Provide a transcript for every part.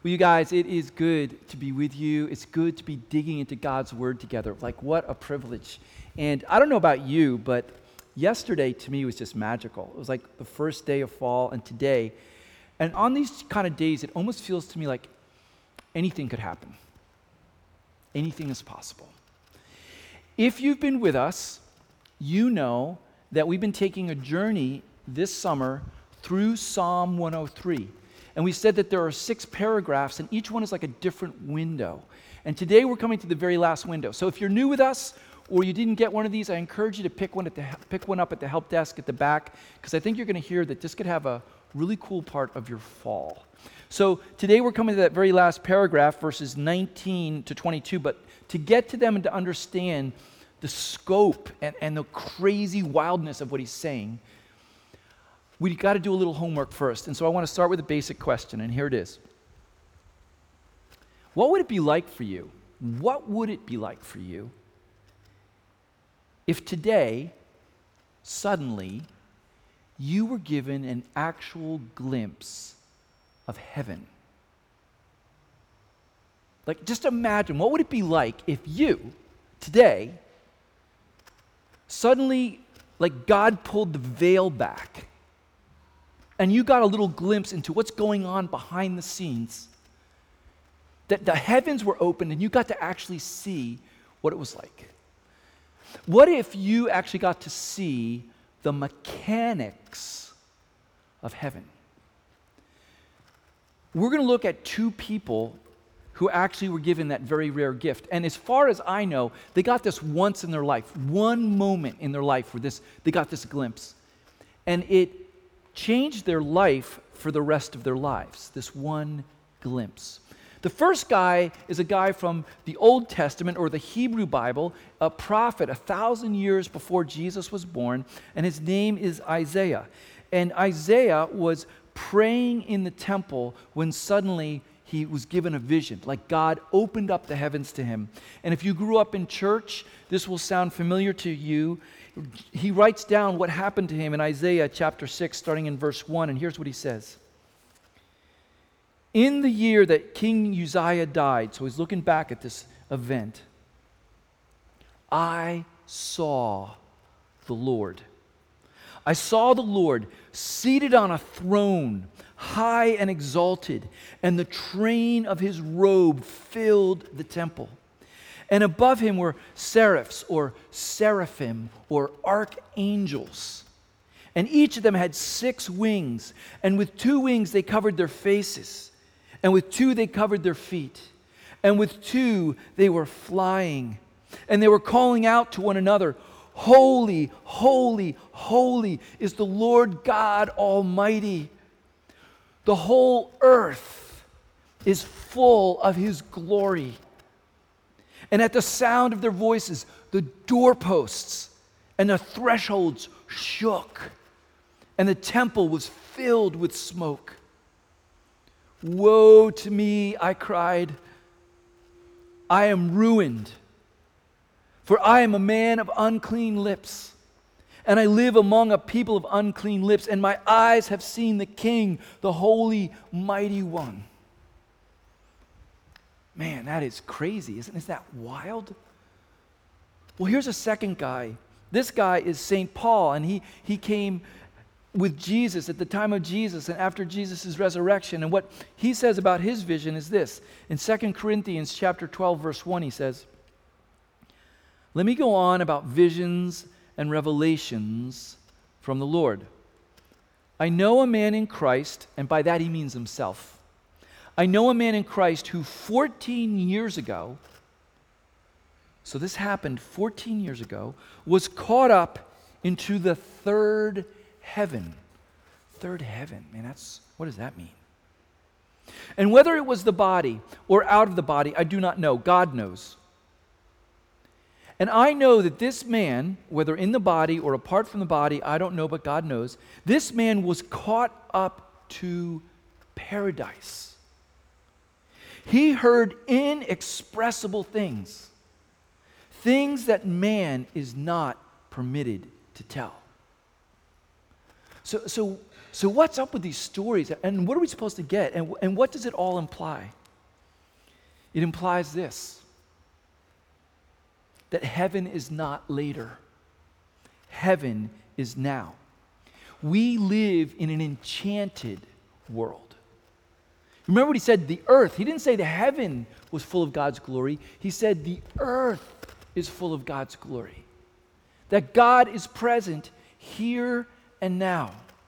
Well, you guys, it is good to be with you. It's good to be digging into God's Word together. Like, what a privilege. And I don't know about you, but yesterday to me was just magical. It was like the first day of fall and today. And on these kind of days, it almost feels to me like anything could happen. Anything is possible. If you've been with us, you know that we've been taking a journey this summer through Psalm 103. And we said that there are 6 paragraphs, and each one is like a different window. And today we're coming to the very last window. So if you're new with us, or you didn't get one of these, I encourage you to pick one up at the help desk at the back, because I think you're going to hear that this could have a really cool part of your fall. So today we're coming to that very last paragraph, verses 19 to 22, but to get to them and to understand the scope and the crazy wildness of what he's saying, we got to do a little homework first. And so I want to start with a basic question, and here it is. What would it be like for you? What would it be like for you if today, suddenly, you were given an actual glimpse of heaven? Like, just imagine, what would it be like if you, today, suddenly, like God pulled the veil back and you got a little glimpse into what's going on behind the scenes, that the heavens were open and you got to actually see what it was like? What if you actually got to see the mechanics of heaven? We're going to look at 2 people who actually were given that very rare gift. And as far as I know, they got this once in their life, one moment in their life where they got this glimpse. And it changed their life for the rest of their lives, this one glimpse. The first guy is a guy from the Old Testament or the Hebrew Bible, a prophet 1,000 years before Jesus was born, and his name is Isaiah. And Isaiah was praying in the temple when suddenly he was given a vision, like God opened up the heavens to him. And if you grew up in church, this will sound familiar to you. He writes down what happened to him in Isaiah chapter 6, starting in verse 1, and here's what he says. In the year that King Uzziah died, so he's looking back at this event, I saw the Lord. I saw the Lord seated on a throne, high and exalted, and the train of his robe filled the temple. And above him were seraphs or seraphim or archangels. And each of them had 6 wings, and with 2 wings they covered their faces, and with 2 they covered their feet, and with 2 they were flying. And they were calling out to one another, Holy, holy, holy is the Lord God Almighty. The whole earth is full of his glory. And at the sound of their voices, the doorposts and the thresholds shook, and the temple was filled with smoke. Woe to me, I cried. I am ruined, for I am a man of unclean lips, and I live among a people of unclean lips, and my eyes have seen the King, the Holy, Mighty One. Man, that is crazy. Isn't that wild? Well, here's a second guy. This guy is St. Paul, and he came with Jesus at the time of Jesus and after Jesus' resurrection. And what he says about his vision is this. In 2 Corinthians chapter 12, verse 1, he says, Let me go on about visions and revelations from the Lord. I know a man in Christ, and by that he means himself. I know a man in Christ who 14 years ago, so this happened 14 years ago, was caught up into the third heaven. Third heaven, man, what does that mean? And whether it was the body or out of the body, I do not know. God knows. And I know that this man, whether in the body or apart from the body, I don't know, but God knows, this man was caught up to paradise. He heard inexpressible things that man is not permitted to tell. So So what's up with these stories, and what are we supposed to get, and what does it all imply? It implies this, that heaven is not later. Heaven is now. We live in an enchanted world. Remember what he said, the earth. He didn't say the heaven was full of God's glory. He said the earth is full of God's glory. That God is present here and now.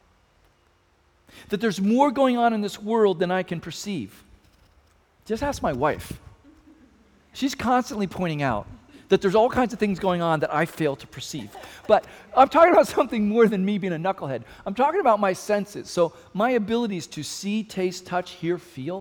That there's more going on in this world than I can perceive. Just ask my wife. She's constantly pointing out that there's all kinds of things going on that I fail to perceive. But I'm talking about something more than me being a knucklehead. I'm talking about my senses. So my abilities to see, taste, touch, hear, feel,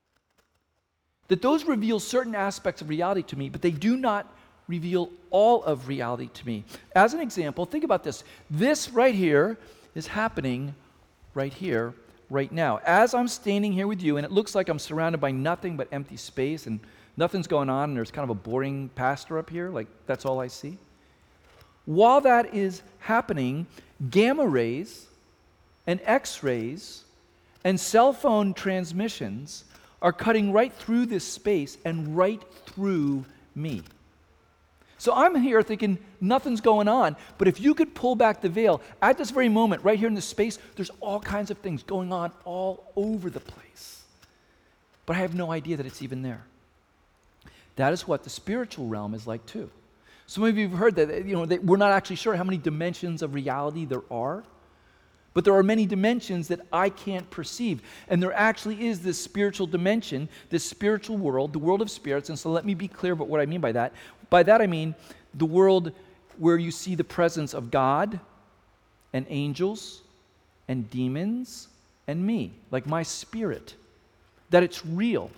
that those reveal certain aspects of reality to me, but they do not reveal all of reality to me. As an example, think about this. This right here is happening right here, right now. As I'm standing here with you, and it looks like I'm surrounded by nothing but empty space, and nothing's going on, and there's kind of a boring pastor up here, like that's all I see. While that is happening, gamma rays and X-rays and cell phone transmissions are cutting right through this space and right through me. So I'm here thinking nothing's going on, but if you could pull back the veil, at this very moment, right here in this space, there's all kinds of things going on all over the place. But I have no idea that it's even there. That is what the spiritual realm is like too. Some of you have heard that, that we're not actually sure how many dimensions of reality there are, but there are many dimensions that I can't perceive. And there actually is this spiritual dimension, this spiritual world, the world of spirits. And so let me be clear about what I mean by that. By that I mean the world where you see the presence of God and angels and demons and me, like my spirit, that it's real.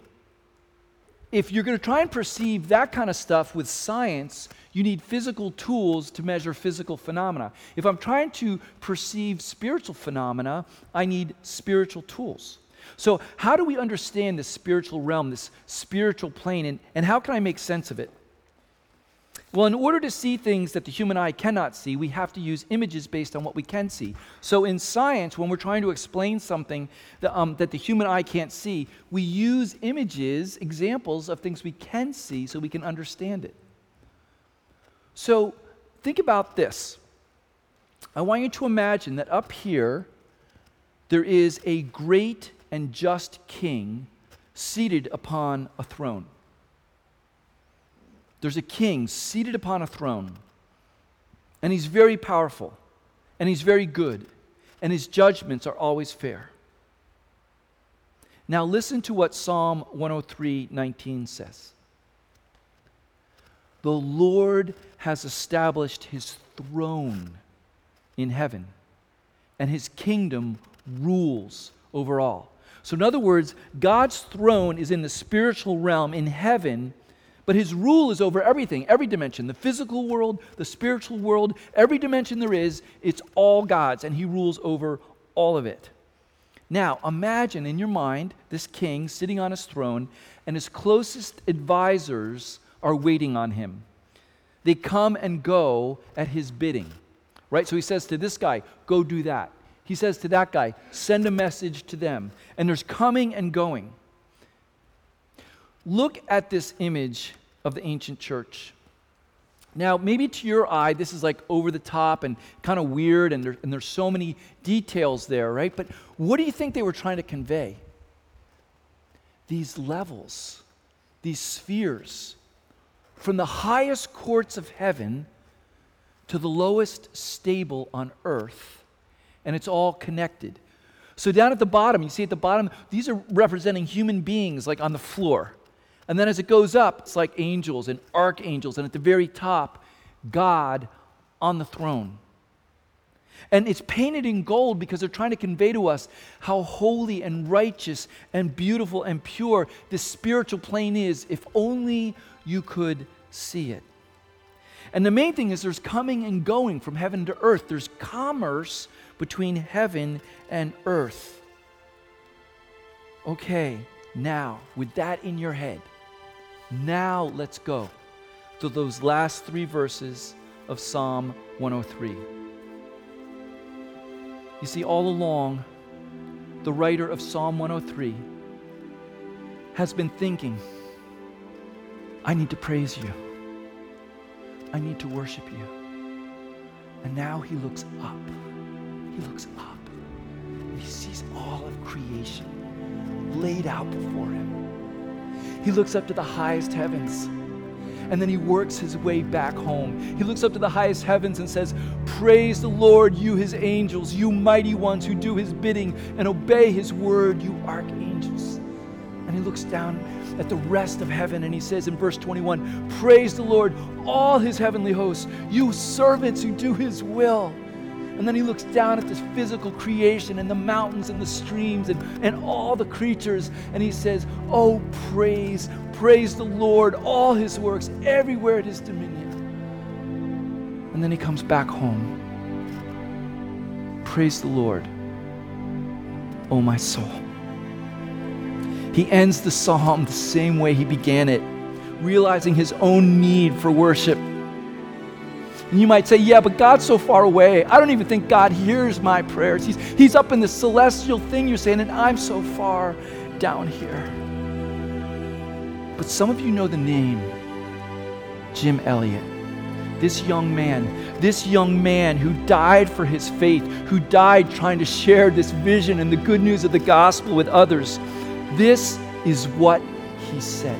If you're going to try and perceive that kind of stuff with science, you need physical tools to measure physical phenomena. If I'm trying to perceive spiritual phenomena, I need spiritual tools. So how do we understand this spiritual realm, this spiritual plane, and how can I make sense of it? Well, in order to see things that the human eye cannot see, we have to use images based on what we can see. So in science, when we're trying to explain something that the human eye can't see, we use images, examples of things we can see so we can understand it. So think about this. I want you to imagine that up here, there is a great and just king seated upon a throne. There's a king seated upon a throne, and he's very powerful, and he's very good, and his judgments are always fair. Now listen to what Psalm 103:19 says. The Lord has established his throne in heaven, and his kingdom rules over all. So in other words, God's throne is in the spiritual realm in heaven, but his rule is over everything, every dimension, the physical world, the spiritual world, every dimension there is, it's all God's, and he rules over all of it. Now, imagine in your mind this king sitting on his throne, and his closest advisors are waiting on him. They come and go at his bidding, right? So he says to this guy, go do that. He says to that guy, send a message to them. And there's coming and going. Look at this image of the ancient church. Now, maybe to your eye, this is like over the top and kind of weird, and there's so many details there, right? But what do you think they were trying to convey? These levels, these spheres, from the highest courts of heaven to the lowest stable on earth, and it's all connected. So down at the bottom, you see at the bottom, these are representing human beings like on the floor. And then as it goes up, it's like angels and archangels, and at the very top, God on the throne. And it's painted in gold because they're trying to convey to us how holy and righteous and beautiful and pure this spiritual plane is, if only you could see it. And the main thing is there's coming and going from heaven to earth. There's commerce between heaven and earth. Okay, now, with that in your head, now let's go to those last 3 verses of Psalm 103. You see, all along, the writer of Psalm 103, has been thinking, I need to praise you. I need to worship you. And now he looks up. He looks up. And he sees all of creation laid out before him. He looks up to the highest heavens. And then he works his way back home. He looks up to the highest heavens and says, praise the Lord, you his angels, you mighty ones who do his bidding and obey his word, you archangels. And he looks down at the rest of heaven and he says in verse 21, praise the Lord, all his heavenly hosts, you servants who do his will. And then he looks down at this physical creation and the mountains and the streams and all the creatures, and he says, oh, praise the Lord, all his works, everywhere at his dominion. And then he comes back home. Praise the Lord, oh my soul. He ends the psalm the same way he began it, realizing his own need for worship. And you might say, yeah, but God's so far away. I don't even think God hears my prayers. He's up in the celestial thing you're saying, and I'm so far down here. But some of you know the name Jim Elliot. This young man who died for his faith, who died trying to share this vision and the good news of the gospel with others. This is what he said.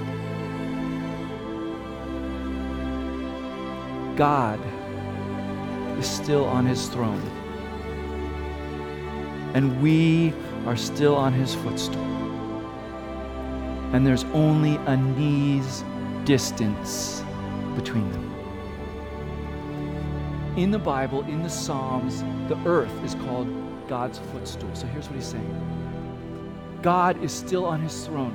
God is still on his throne, and we are still on his footstool. And there's only a knee's distance between them. In the Bible, in the Psalms, the earth is called God's footstool. So here's what he's saying. God is still on his throne.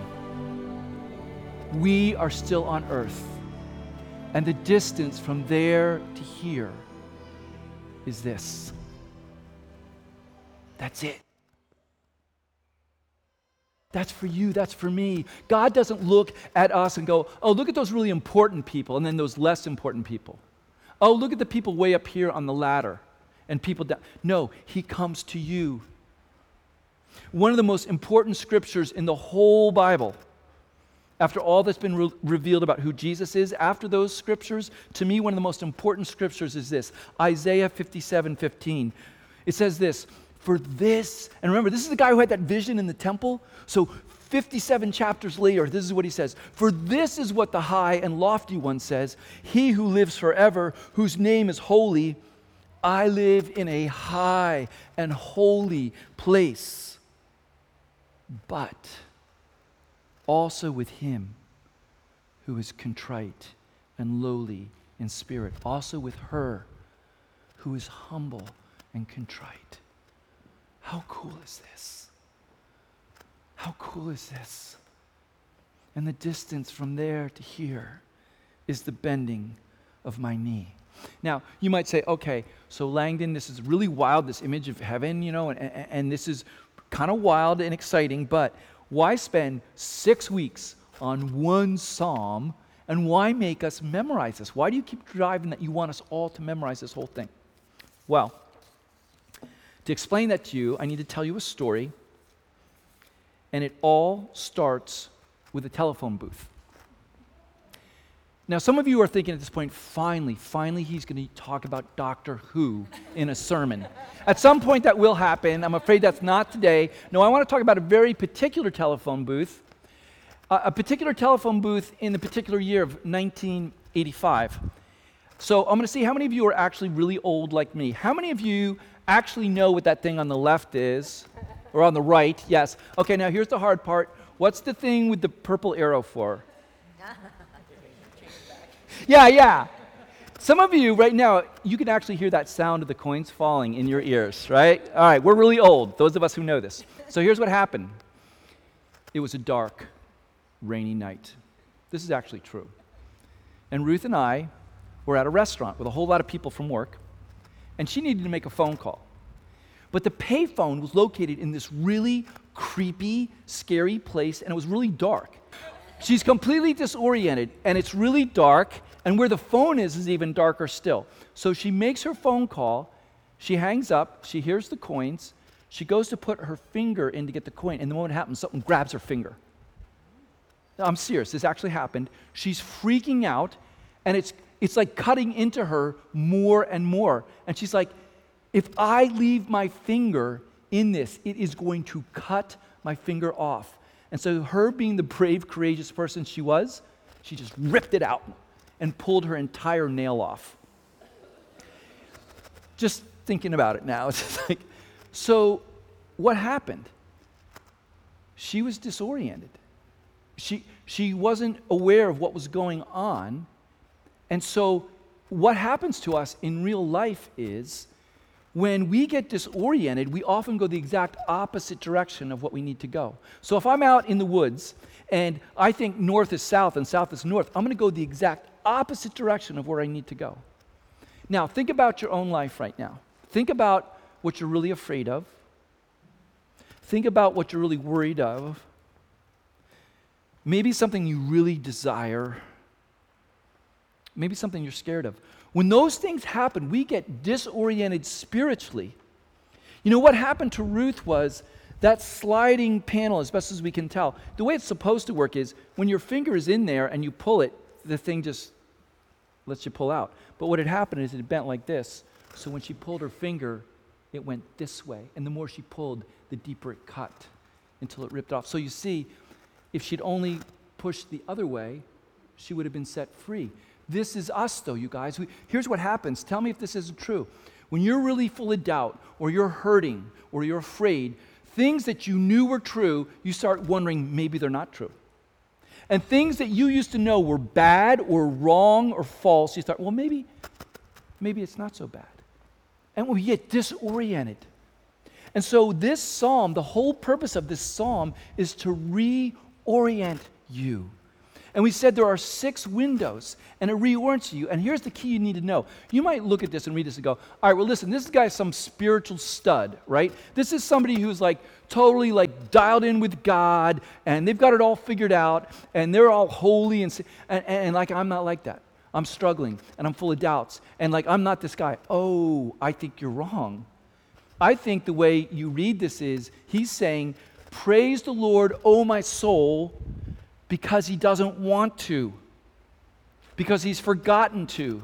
We are still on earth. And the distance from there to here is this. That's it. That's for you, that's for me. God doesn't look at us and go, oh, look at those really important people and then those less important people. Oh, look at the people way up here on the ladder and people down. No, he comes to you. One of the most important scriptures in the whole Bible, after all that's been revealed about who Jesus is, after those scriptures, to me, one of the most important scriptures is this, Isaiah 57:15. It says this, for this, and remember, this is the guy who had that vision in the temple. So 57 chapters later, this is what he says. For this is what the high and lofty one says, he who lives forever, whose name is holy, I live in a high and holy place. But also with him who is contrite and lowly in spirit, also with her who is humble and contrite. How cool is this? How cool is this? And the distance from there to here is the bending of my knee. Now, you might say, okay, so Langdon, this is really wild, this image of heaven, and this is kind of wild and exciting, but why spend 6 weeks on one psalm, and why make us memorize this? Why do you keep driving that you want us all to memorize this whole thing? Well, to explain that to you, I need to tell you a story, and it all starts with a telephone booth. Now, some of you are thinking at this point, finally he's going to talk about Doctor Who in a sermon. At some point that will happen. I'm afraid that's not today. No, I want to talk about a very particular telephone booth, a particular telephone booth in the particular year of 1985. So I'm going to see how many of you are actually really old like me. How many of you actually know what that thing on the left is? Or on the right, yes. Okay, now here's the hard part. What's the thing with the purple arrow for? Yeah. Some of you right now, you can actually hear that sound of the coins falling in your ears, right? All right, we're really old, those of us who know this. So here's what happened. It was a dark, rainy night. This is actually true. And Ruth and I were at a restaurant with a whole lot of people from work, and she needed to make a phone call. But the payphone was located in this really creepy, scary place, and it was really dark. She's completely disoriented, and it's really dark, and where the phone is even darker still. So she makes her phone call, she hangs up, she hears the coins, She goes to put her finger in to get the coin, and the moment it happens, something grabs her finger. I'm serious, this actually happened. She's freaking out, and it's like cutting into her more and more. And she's like, if I leave my finger in this, it is going to cut my finger off. And so her being the brave, courageous person she was, she just ripped it out and pulled her entire nail off. Just thinking about it now, it's just like, so what happened? She was disoriented. She wasn't aware of what was going on. And so what happens to us in real life is when we get disoriented, we often go the exact opposite direction of what we need to go. So if I'm out in the woods and I think north is south and south is north, I'm going to go the exact opposite direction of where I need to go. Now, think about your own life right now. Think about what you're really afraid of. Think about what you're really worried of. Maybe something you really desire. Maybe something you're scared of. When those things happen, we get disoriented spiritually. You know, what happened to Ruth was that sliding panel, as best as we can tell, the way it's supposed to work is when your finger is in there and you pull it, the thing just lets you pull out. But what had happened is it bent like this. So when she pulled her finger, it went this way. And the more she pulled, the deeper it cut until it ripped off. So you see, if she'd only pushed the other way, she would have been set free. This is us, though, you guys. Here's what happens. Tell me if this isn't true. When you're really full of doubt, or you're hurting, or you're afraid, things that you knew were true, you start wondering maybe they're not true. And things that you used to know were bad or wrong or false, you start, well, maybe it's not so bad. And we get disoriented. And so this psalm, the whole purpose of this psalm is to reorient you. And we said there are 6 windows, and it reorients you. And here's the key you need to know. You might look at this and read this and go, all right, well, listen, this guy's some spiritual stud, right? This is somebody who's like totally like dialed in with God, and they've got it all figured out, and they're all holy, and like I'm not like that. I'm struggling, and I'm full of doubts, and like I'm not this guy. Oh, I think you're wrong. I think the way you read this is, he's saying, praise the Lord, O my soul, because he doesn't want to, because he's forgotten to.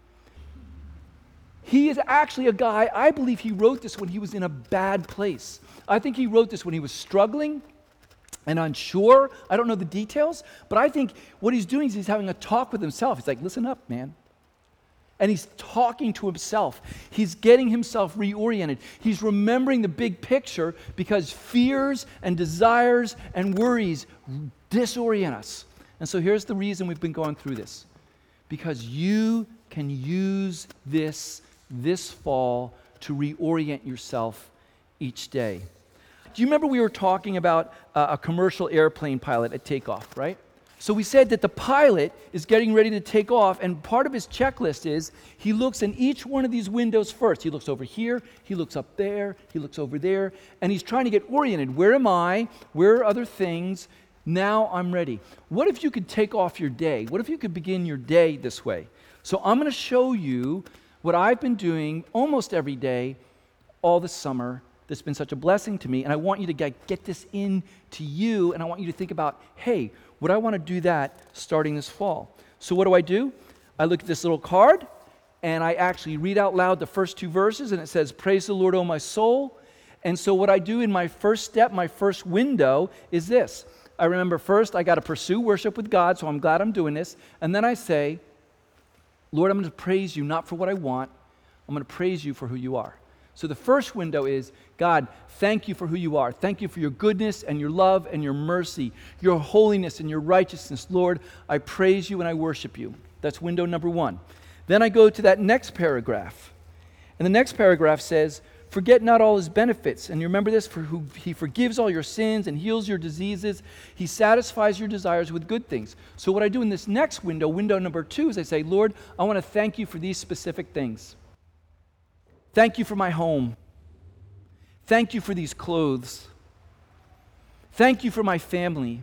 He is actually a guy, I believe he wrote this when he was in a bad place. I think he wrote this when he was struggling and unsure. I don't know the details, but I think what he's doing is he's having a talk with himself. He's like, listen up, man. And he's talking to himself. He's getting himself reoriented. He's remembering the big picture because fears and desires and worries disorient us. And so here's the reason we've been going through this. Because you can use this fall to reorient yourself each day. Do you remember we were talking about a commercial airplane pilot at takeoff, right? So we said that the pilot is getting ready to take off, and part of his checklist is he looks in each one of these windows first. He looks over here, he looks up there, he looks over there, and he's trying to get oriented. Where am I? Where are other things? Now I'm ready. What if you could take off your day? What if you could begin your day this way? So I'm going to show you what I've been doing almost every day all this summer that's been such a blessing to me, and I want you to get this into you, and I want you to think about, hey, would I want to do that starting this fall? So what do? I look at this little card, and I actually read out loud the first 2 verses, and it says, praise the Lord, O my soul. And so what I do in my first step, my first window, is this. I remember first I got to pursue worship with God, so I'm glad I'm doing this. And then I say, Lord, I'm going to praise you not for what I want. I'm going to praise you for who you are. So the first window is, God, thank you for who you are. Thank you for your goodness and your love and your mercy, your holiness and your righteousness. Lord, I praise you and I worship you. That's window number 1. Then I go to that next paragraph. And the next paragraph says, forget not all his benefits. And you remember this, for who he forgives all your sins and heals your diseases. He satisfies your desires with good things. So what I do in this next window, window number 2, is I say, Lord, I want to thank you for these specific things. Thank you for my home. Thank you for these clothes. Thank you for my family.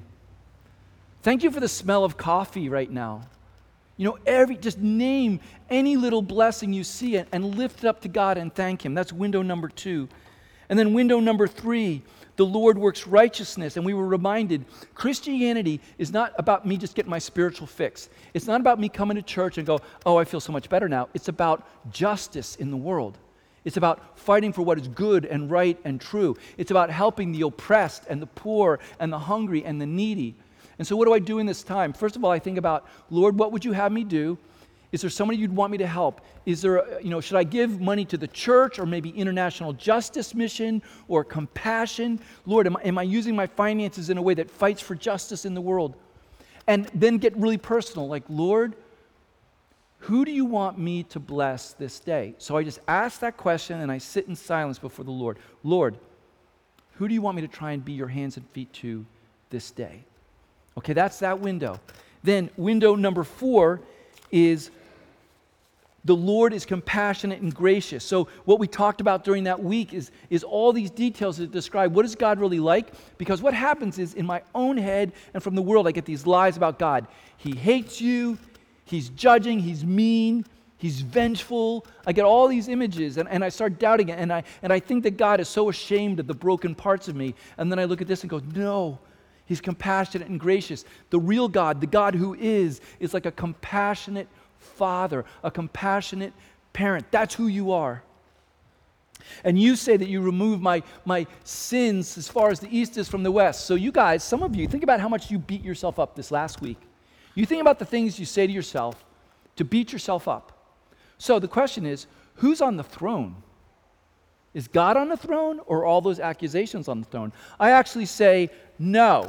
Thank you for the smell of coffee right now. You know, just name any little blessing you see and lift it up to God and thank him. That's window number 2. And then window number 3, the Lord works righteousness. And we were reminded Christianity is not about me just getting my spiritual fix. It's not about me coming to church and go, oh, I feel so much better now. It's about justice in the world. It's about fighting for what is good and right and true. It's about helping the oppressed and the poor and the hungry and the needy. And so what do I do in this time? First of all, I think about, Lord, what would you have me do? Is there somebody you'd want me to help? Is there, should I give money to the church or maybe International Justice Mission or Compassion? Lord, am I using my finances in a way that fights for justice in the world? And then get really personal, like, Lord, who do you want me to bless this day? So I just ask that question and I sit in silence before the Lord. Lord, who do you want me to try and be your hands and feet to this day? Okay, that's that window. Then window number 4 is the Lord is compassionate and gracious. So what we talked about during that week is all these details that describe what is God really like. Because what happens is in my own head and from the world, I get these lies about God. He hates you. He's judging. He's mean. He's vengeful. I get all these images and I start doubting it. And I think that God is so ashamed of the broken parts of me. And then I look at this and go, no, He's compassionate and gracious. The real God, the God who is like a compassionate father, a compassionate parent. That's who you are. And you say that you remove my sins as far as the east is from the west. So you guys, some of you, think about how much you beat yourself up this last week. You think about the things you say to yourself to beat yourself up. So the question is, who's on the throne? Is God on the throne or all those accusations on the throne? I actually say no.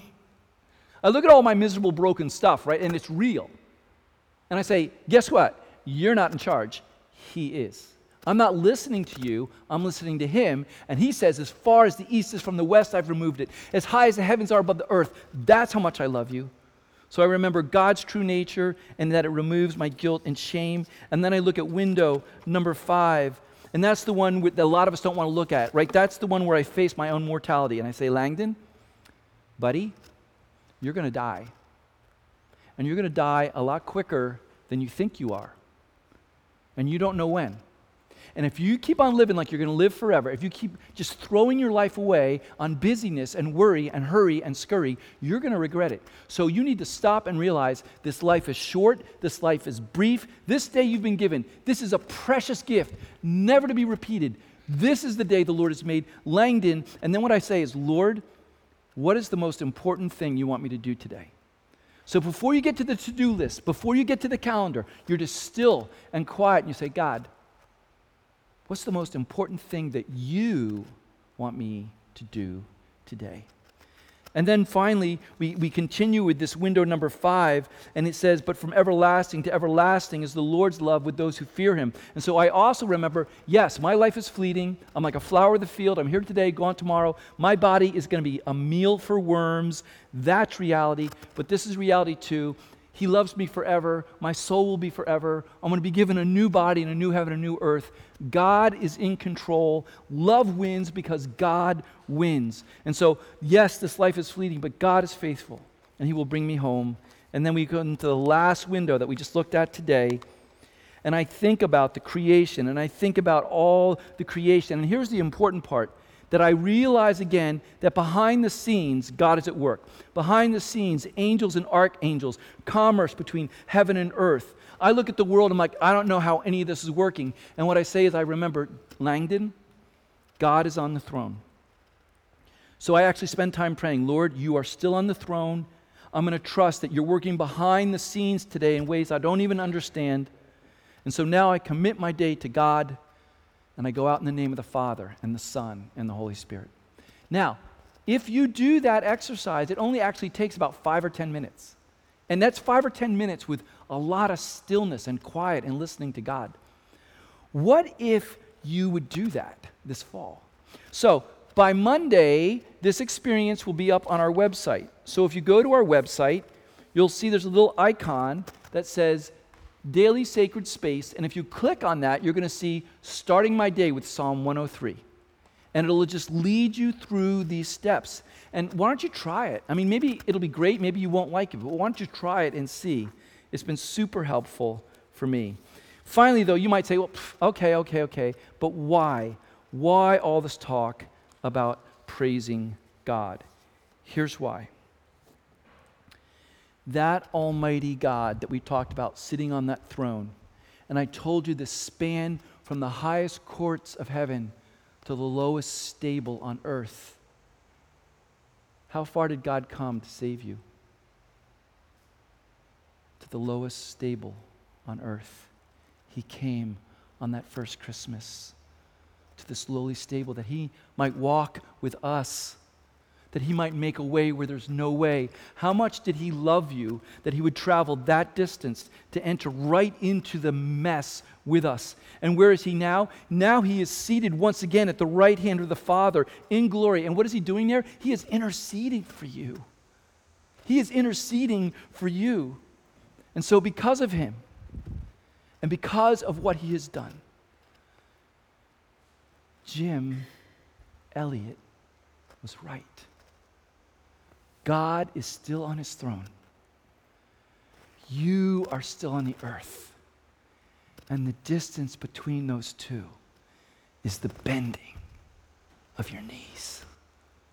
I look at all my miserable, broken stuff, right? And it's real. And I say, guess what? You're not in charge. He is. I'm not listening to you. I'm listening to Him. And He says, as far as the east is from the west, I've removed it. As high as the heavens are above the earth, that's how much I love you. So I remember God's true nature and that it removes my guilt and shame. And then I look at window number 5. And that's the one that a lot of us don't want to look at, right? That's the one where I face my own mortality. And I say, Langdon, buddy, you're going to die. And you're going to die a lot quicker than you think you are. And you don't know when. And if you keep on living like you're going to live forever, if you keep just throwing your life away on busyness and worry and hurry and scurry, you're going to regret it. So you need to stop and realize this life is short, this life is brief. This day you've been given, this is a precious gift, never to be repeated. This is the day the Lord has made. Langdon, and then what I say is, Lord, what is the most important thing you want me to do today? So before you get to the to-do list, before you get to the calendar, you're just still and quiet and you say, God, what's the most important thing that you want me to do today? And then finally, we continue with this window number 5, and it says, but from everlasting to everlasting is the Lord's love with those who fear Him. And so I also remember, yes, my life is fleeting. I'm like a flower of the field. I'm here today, gone tomorrow. My body is going to be a meal for worms. That's reality. But this is reality too. He loves me forever. My soul will be forever. I'm going to be given a new body and a new heaven, a new earth. God is in control. Love wins because God wins. And so, yes, this life is fleeting, but God is faithful, and He will bring me home. And then we go into the last window that we just looked at today, and I think about the creation, and I think about all the creation. And here's the important part, that I realize again that behind the scenes, God is at work. Behind the scenes, angels and archangels, commerce between heaven and earth. I look at the world, I'm like, I don't know how any of this is working. And what I say is I remember, Langdon, God is on the throne. So I actually spend time praying, Lord, you are still on the throne. I'm going to trust that you're working behind the scenes today in ways I don't even understand. And so now I commit my day to God, and I go out in the name of the Father and the Son and the Holy Spirit. Now, if you do that exercise, it only actually takes about 5 or 10 minutes. And that's 5 or 10 minutes with a lot of stillness and quiet and listening to God. What if you would do that this fall? So, by Monday, this experience will be up on our website. So if you go to our website, you'll see there's a little icon that says Daily Sacred Space, and if you click on that, you're going to see Starting My Day with Psalm 103. And it'll just lead you through these steps. And why don't you try it? I mean, maybe it'll be great, maybe you won't like it, but why don't you try it and see? It's been super helpful for me. Finally, though, you might say, well, okay, but why? Why all this talk about praising God? Here's why. That almighty God that we talked about sitting on that throne, and I told you the span from the highest courts of heaven to the lowest stable on earth. How far did God come to save you? To the lowest stable on earth. He came on that first Christmas to this lowly stable that he might walk with us, that he might make a way where there's no way. How much did he love you that he would travel that distance to enter right into the mess with us? And where is he now? Now he is seated once again at the right hand of the Father in glory. And what is he doing there? He is interceding for you. He is interceding for you. And so because of him, and because of what he has done, Jim Elliot was right. God is still on his throne. You are still on the earth. And the distance between those two is the bending of your knees.